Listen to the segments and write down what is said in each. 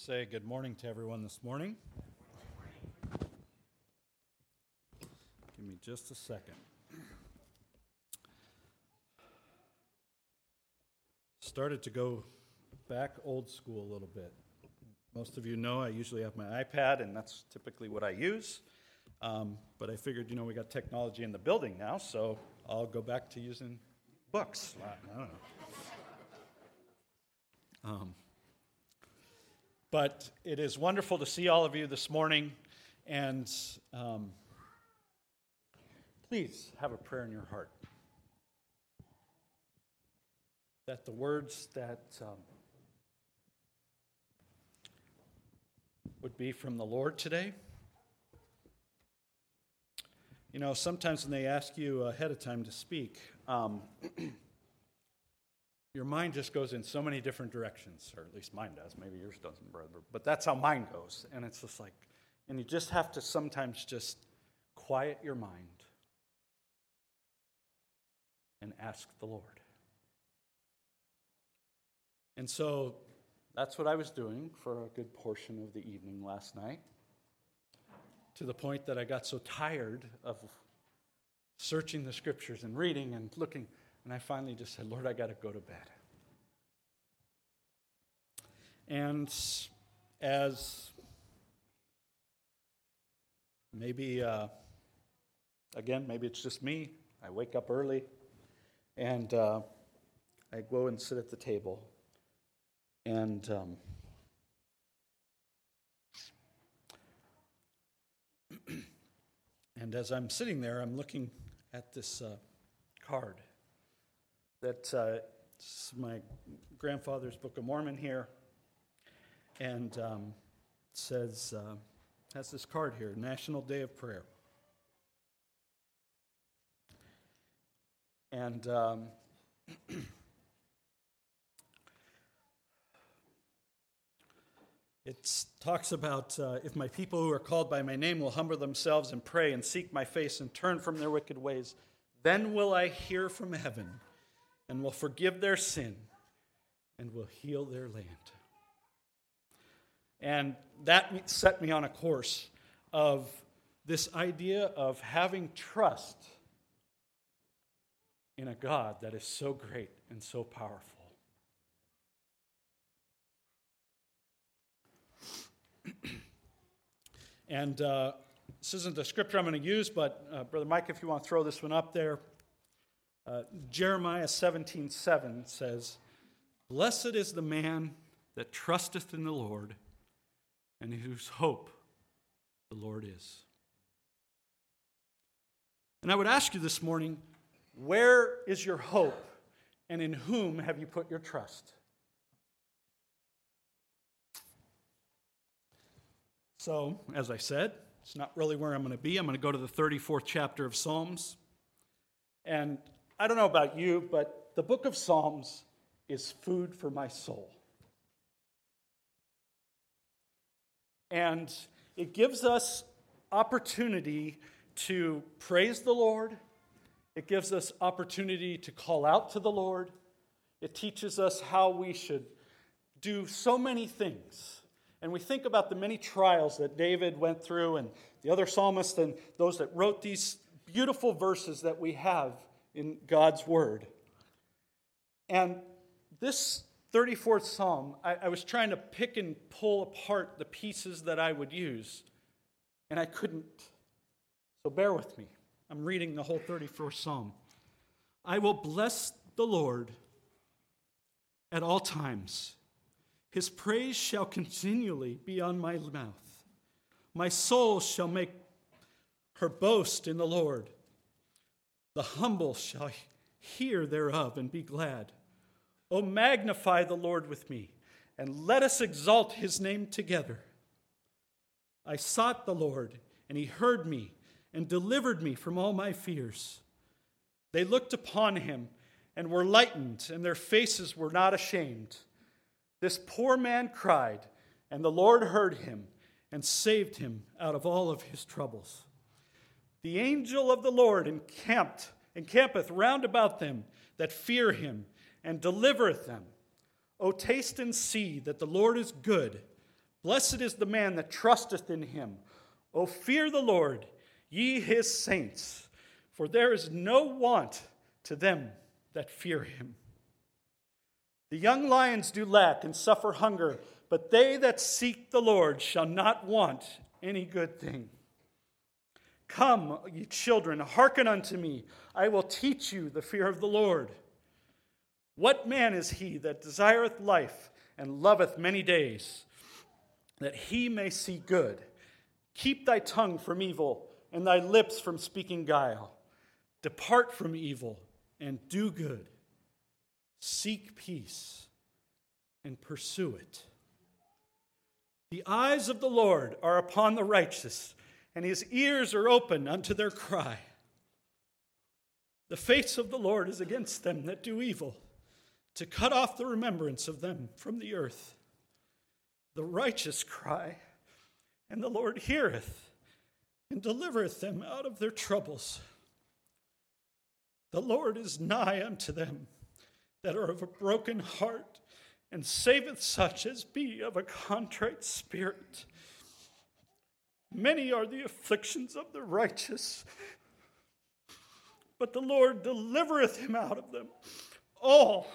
say good morning to everyone this morning. Give me just a second. Started to go back old school a little bit. Most of you know I usually have my iPad, and that's typically what I use. But I figured, we got technology in the building now, so I'll go back to using books. I don't know. But it is wonderful to see all of you this morning, and please have a prayer in your heart that the words that would be from the Lord today. Sometimes when they ask you ahead of time to speak, your mind just goes in so many different directions, or at least mine does. Maybe yours doesn't, brother. But that's how mine goes. And it's just and you just have to sometimes just quiet your mind and ask the Lord. And so that's what I was doing for a good portion of the evening last night, to the point that I got so tired of searching the scriptures and reading and looking, and I finally just said, Lord, I got to go to bed. And as maybe it's just me, I wake up early, and I go and sit at the table, and as I'm sitting there, I'm looking at this card. That's my grandfather's Book of Mormon here, and says, has this card here, National Day of Prayer. And it talks about, if my people who are called by my name will humble themselves and pray and seek my face and turn from their wicked ways, then will I hear from heaven and will forgive their sin and will heal their land. And that set me on a course of this idea of having trust in a God that is so great and so powerful. And this isn't the scripture I'm going to use, but Brother Mike, if you want to throw this one up there. Jeremiah 17:7 says, "Blessed is the man that trusteth in the Lord, and whose hope the Lord is." And I would ask you this morning, where is your hope, and in whom have you put your trust? So, as I said, it's not really where I'm going to be. I'm going to go to the 34th chapter of Psalms. And I don't know about you, but the book of Psalms is food for my soul. And it gives us opportunity to praise the Lord. It gives us opportunity to call out to the Lord. It teaches us how we should do so many things. And we think about the many trials that David went through and the other psalmists and those that wrote these beautiful verses that we have in God's Word. And this 34th Psalm, I was trying to pick and pull apart the pieces that I would use, and I couldn't. So bear with me. I'm reading the whole 34th Psalm. I will bless the Lord at all times. His praise shall continually be on my mouth. My soul shall make her boast in the Lord. The humble shall hear thereof and be glad. O magnify the Lord with me, and let us exalt his name together. I sought the Lord, and he heard me, and delivered me from all my fears. They looked upon him, and were lightened, and their faces were not ashamed. This poor man cried, and the Lord heard him, and saved him out of all of his troubles. The angel of the Lord encampeth round about them that fear him, and delivereth them. O taste and see that the Lord is good. Blessed is the man that trusteth in him. O fear the Lord, ye his saints, for there is no want to them that fear him. The young lions do lack and suffer hunger, but they that seek the Lord shall not want any good thing. Come, ye children, hearken unto me. I will teach you the fear of the Lord. What man is he that desireth life and loveth many days, that he may see good? Keep thy tongue from evil, and thy lips from speaking guile. Depart from evil, and do good. Seek peace, and pursue it. The eyes of the Lord are upon the righteous, and his ears are open unto their cry. The face of the Lord is against them that do evil, to cut off the remembrance of them from the earth. The righteous cry, and the Lord heareth, and delivereth them out of their troubles. The Lord is nigh unto them that are of a broken heart, and saveth such as be of a contrite spirit. Many are the afflictions of the righteous, but the Lord delivereth him out of them all.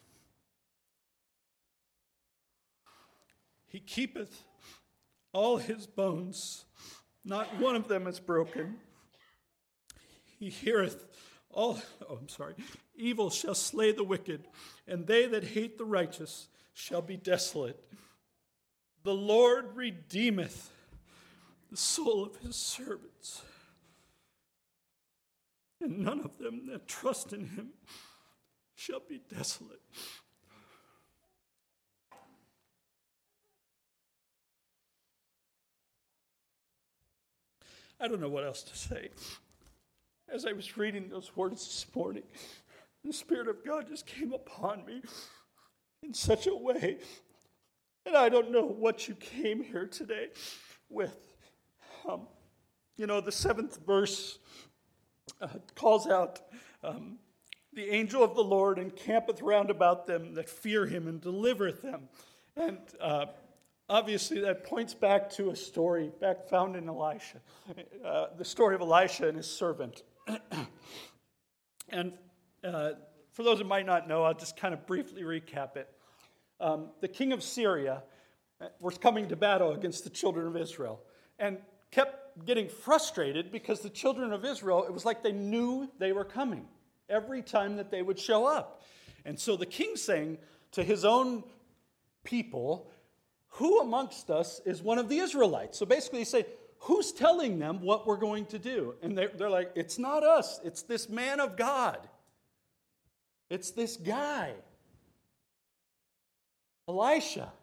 He keepeth all his bones, not one of them is broken. He heareth evil shall slay the wicked, and they that hate the righteous shall be desolate. The Lord redeemeth the soul of his servants, and none of them that trust in him shall be desolate. I don't know what else to say. As I was reading those words this morning, the Spirit of God just came upon me in such a way. And I don't know what you came here today with. The 7th verse calls out, the angel of the Lord encampeth round about them that fear him and delivereth them. And obviously that points back to a story found in Elisha, the story of Elisha and his servant. And for those who might not know, I'll just kind of briefly recap it. The king of Syria was coming to battle against the children of Israel and kept getting frustrated because the children of Israel, it was like they knew they were coming every time that they would show up. And so the king saying to his own people, who amongst us is one of the Israelites? So basically he said, who's telling them what we're going to do? And they're like, it's not us. It's this man of God. It's this guy, Elisha.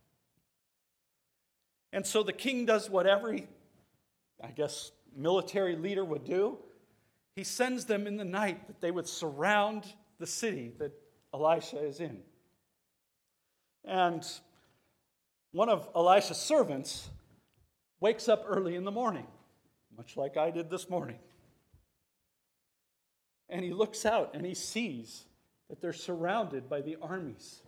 And so the king does what every, military leader would do. He sends them in the night that they would surround the city that Elisha is in. And one of Elisha's servants wakes up early in the morning, much like I did this morning. And he looks out and he sees that they're surrounded by the armies.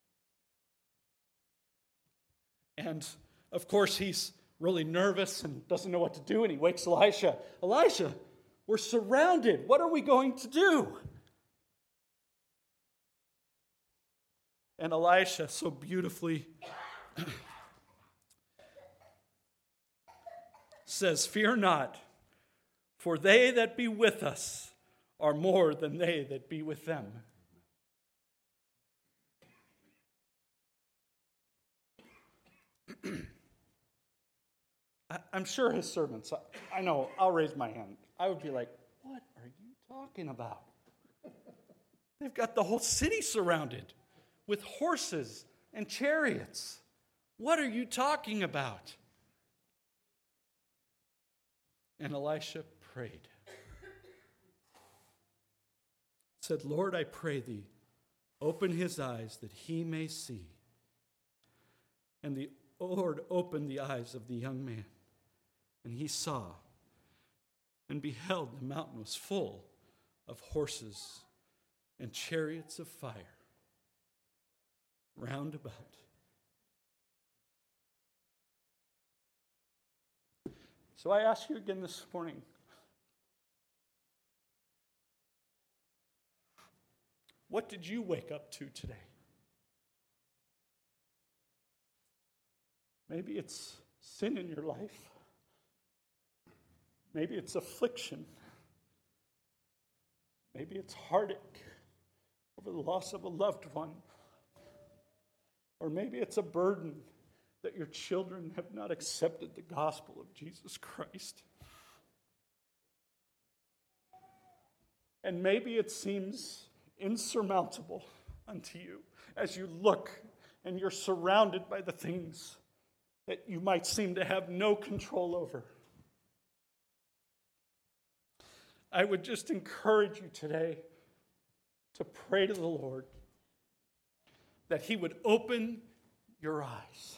And of course, he's really nervous and doesn't know what to do. And he wakes Elisha. Elisha, we're surrounded. What are we going to do? And Elisha so beautifully says, fear not, for they that be with us are more than they that be with them. I'm sure his servants, I know, I'll raise my hand. I would be like, what are you talking about? They've got the whole city surrounded with horses and chariots. What are you talking about? And Elisha prayed. Said, Lord, I pray thee, open his eyes that he may see. And the Lord opened the eyes of the young man, and he saw, and beheld the mountain was full of horses and chariots of fire round about. So I ask you again this morning, what did you wake up to today? Maybe it's sin in your life. Maybe it's affliction. Maybe it's heartache over the loss of a loved one. Or maybe it's a burden that your children have not accepted the gospel of Jesus Christ. And maybe it seems insurmountable unto you as you look and you're surrounded by the things that you might seem to have no control over. I would just encourage you today to pray to the Lord that He would open your eyes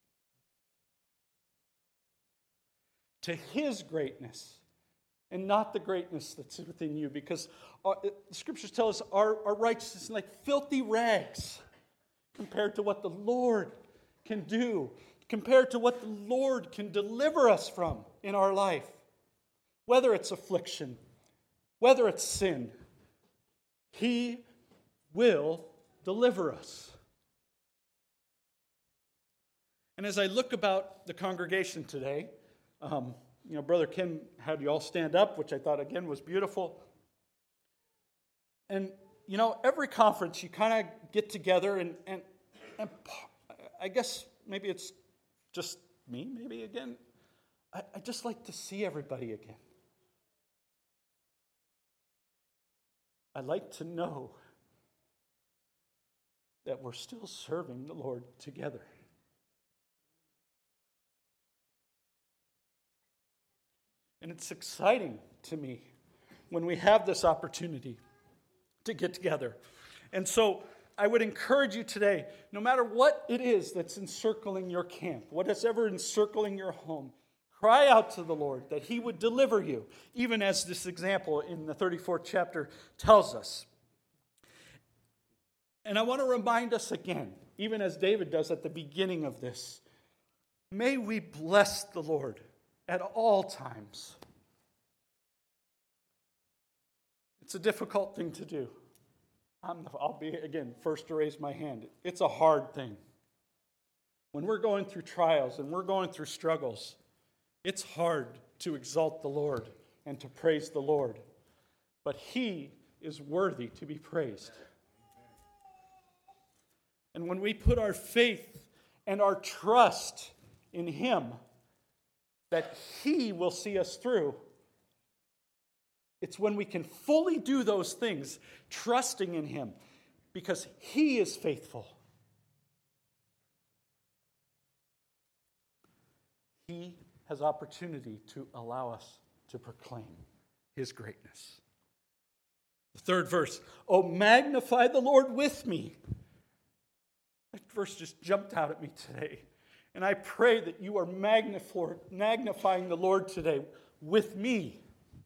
to His greatness and not the greatness that's within you, because the Scriptures tell us our righteousness is like filthy rags compared to what the Lord can do, compared to what the Lord can deliver us from in our life. Whether it's affliction, whether it's sin, He will deliver us. And as I look about the congregation today, Brother Kim had you all stand up, which I thought, again, was beautiful. And, every conference you kind of get together and I guess maybe it's just me, maybe again. I just like to see everybody again. I like to know that we're still serving the Lord together. And it's exciting to me when we have this opportunity to get together. And so I would encourage you today, no matter what it is that's encircling your camp, what is ever encircling your home, cry out to the Lord that He would deliver you, even as this example in the 34th chapter tells us. And I want to remind us again, even as David does at the beginning of this, may we bless the Lord at all times. It's a difficult thing to do. I'll be, again, first to raise my hand. It's a hard thing. When we're going through trials and we're going through struggles, it's hard to exalt the Lord and to praise the Lord. But He is worthy to be praised. And when we put our faith and our trust in Him, that He will see us through, it's when we can fully do those things, trusting in Him, because He is faithful. He has opportunity to allow us to proclaim His greatness. The third verse, "Oh, magnify the Lord with me." That verse just jumped out at me today. And I pray that you are magnifying the Lord today with me.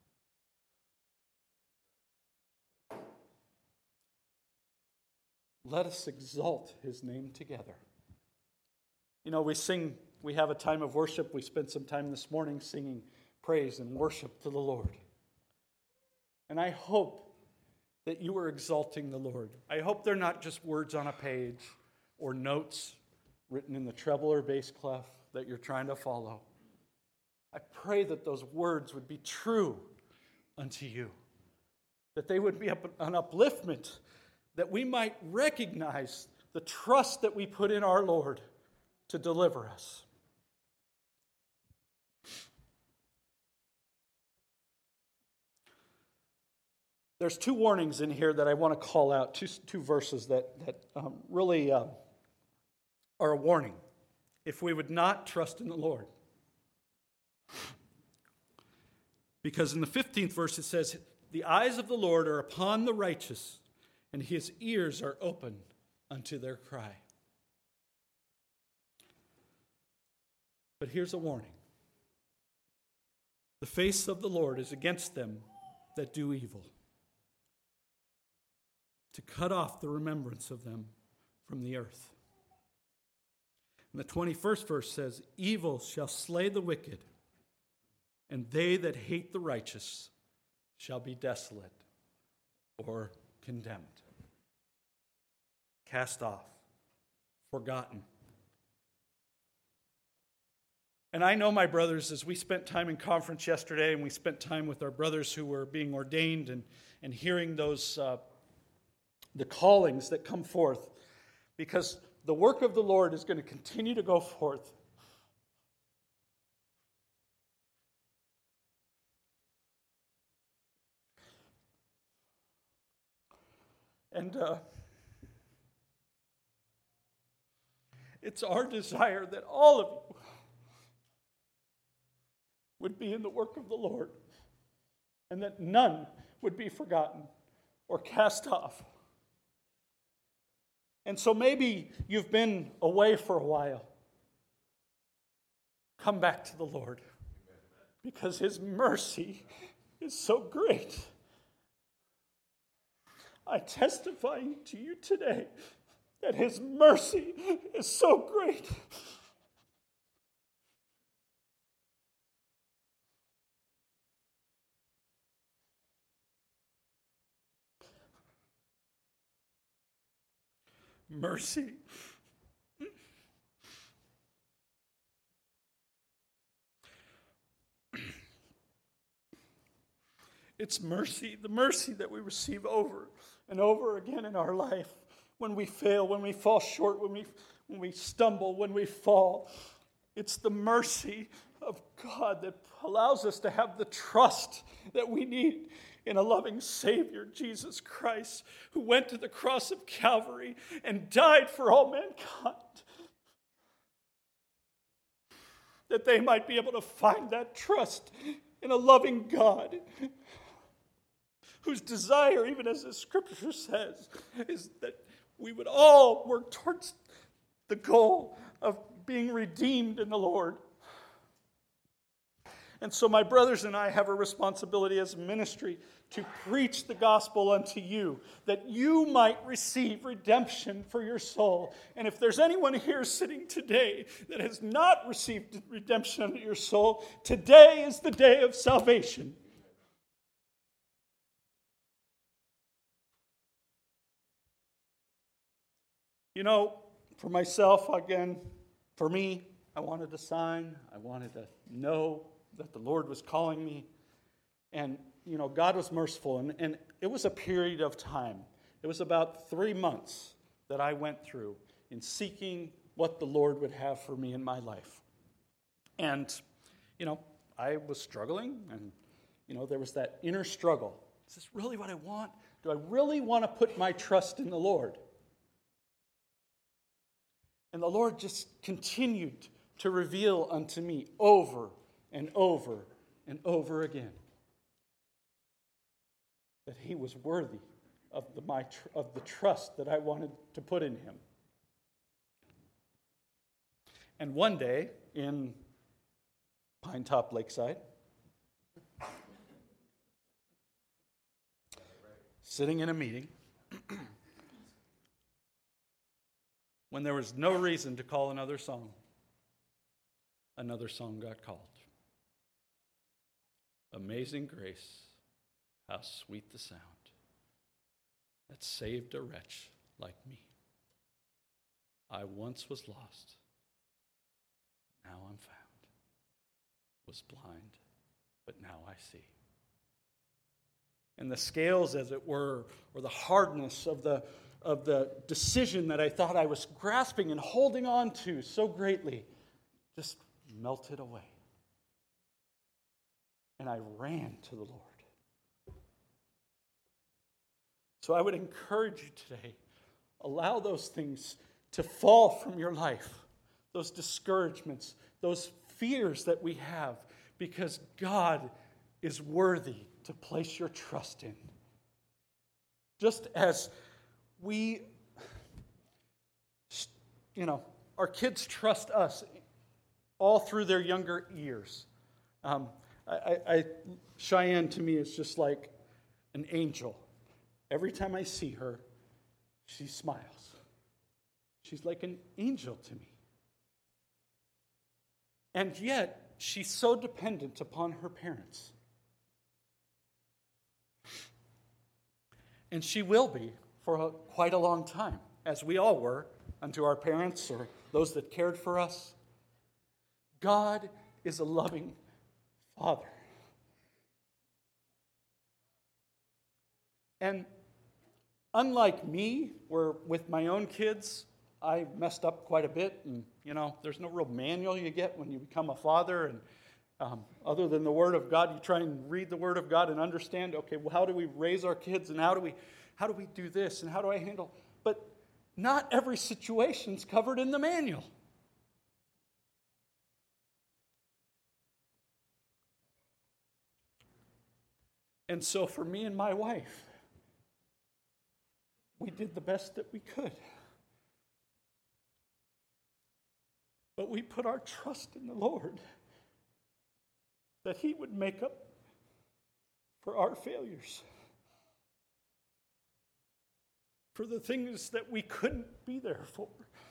Let us exalt His name together. We have a time of worship. We spent some time this morning singing praise and worship to the Lord. And I hope that you are exalting the Lord. I hope they're not just words on a page or notes written in the treble or bass clef that you're trying to follow. I pray that those words would be true unto you, that they would be an upliftment, that we might recognize the trust that we put in our Lord to deliver us. There's two warnings in here that I want to call out, two verses that really are a warning if we would not trust in the Lord. Because in the 15th verse it says, "The eyes of the Lord are upon the righteous, and His ears are open unto their cry." But here's a warning. The face of the Lord is against them that do evil, to cut off the remembrance of them from the earth. And the 21st verse says, "Evil shall slay the wicked, and they that hate the righteous shall be desolate or condemned, cast off, forgotten. And I know, my brothers, as we spent time in conference yesterday and we spent time with our brothers who were being ordained and hearing those the callings that come forth, because the work of the Lord is going to continue to go forth. And it's our desire that all of you would be in the work of the Lord, and that none would be forgotten or cast off. And so maybe you've been away for a while. Come back to the Lord, because His mercy is so great. I testify to you today that His mercy is so great. Mercy. It's mercy, the mercy that we receive over and over again in our life when we fail, when we fall short, when we stumble, when we fall. It's the mercy of God that allows us to have the trust that we need in a loving Savior, Jesus Christ, who went to the cross of Calvary and died for all mankind, that they might be able to find that trust in a loving God, whose desire, even as the Scripture says, is that we would all work towards the goal of being redeemed in the Lord. And so my brothers and I have a responsibility as a ministry to preach the gospel unto you, that you might receive redemption for your soul. And if there's anyone here sitting today that has not received redemption unto your soul, today is the day of salvation. You know, for myself, again, for me, I wanted to sign. I wanted to know that the Lord was calling me. And, you know, God was merciful. And it was a period of time. It was about 3 months that I went through in seeking what the Lord would have for me in my life. And, you know, I was struggling. And, you know, there was that inner struggle. Is this really what I want? Do I really want to put my trust in the Lord? And the Lord just continued to reveal unto me over and over and over again that He was worthy of the trust that I wanted to put in Him. And one day in Pine Top Lakeside, sitting in a meeting, when there was no reason to call another song got called. Amazing grace, how sweet the sound that saved a wretch like me. I once was lost, now I'm found. Was blind, but now I see. And the scales, as it were, or the hardness of the decision that I thought I was grasping and holding on to so greatly just melted away. And I ran to the Lord. So I would encourage you today, allow those things to fall from your life, those discouragements, those fears that we have, because God is worthy to place your trust in. Just as we, our kids trust us all through their younger years. Cheyenne to me is just like an angel. Every time I see her, she smiles. She's like an angel to me. And yet, she's so dependent upon her parents. And she will be for quite a long time, as we all were unto our parents or those that cared for us. God is a loving Father. And unlike me, where with my own kids, I messed up quite a bit. And, there's no real manual you get when you become a father. And other than the Word of God, you try and read the Word of God and understand, okay, well, how do we raise our kids? And how do we do this? And how do I handle? But not every situation's covered in the manual. And so for me and my wife, we did the best that we could. But we put our trust in the Lord that He would make up for our failures, for the things that we couldn't be there for.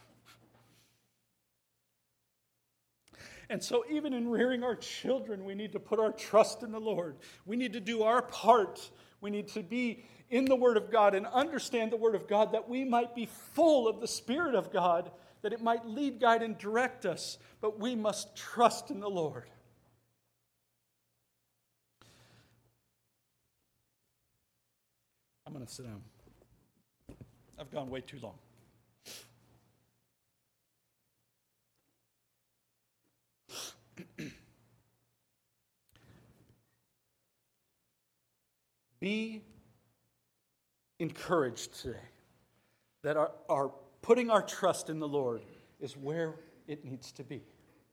And so even in rearing our children, we need to put our trust in the Lord. We need to do our part. We need to be in the Word of God and understand the Word of God, that we might be full of the Spirit of God, that it might lead, guide, and direct us. But we must trust in the Lord. I'm going to sit down. I've gone way too long. Be encouraged today that our putting our trust in the Lord is where it needs to be.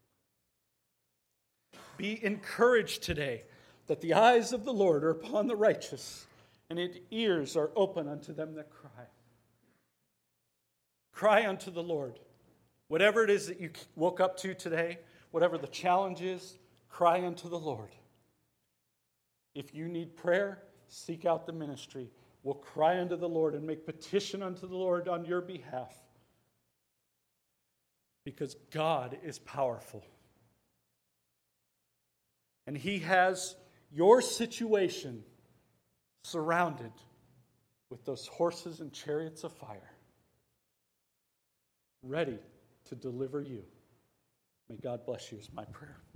Be encouraged today that the eyes of the Lord are upon the righteous, and His ears are open unto them that cry. Cry unto the Lord. Whatever it is that you woke up to today, whatever the challenge is, cry unto the Lord. If you need prayer, seek out the ministry. We'll cry unto the Lord and make petition unto the Lord on your behalf. Because God is powerful. And He has your situation surrounded with those horses and chariots of fire, ready to deliver you. May God bless you is my prayer.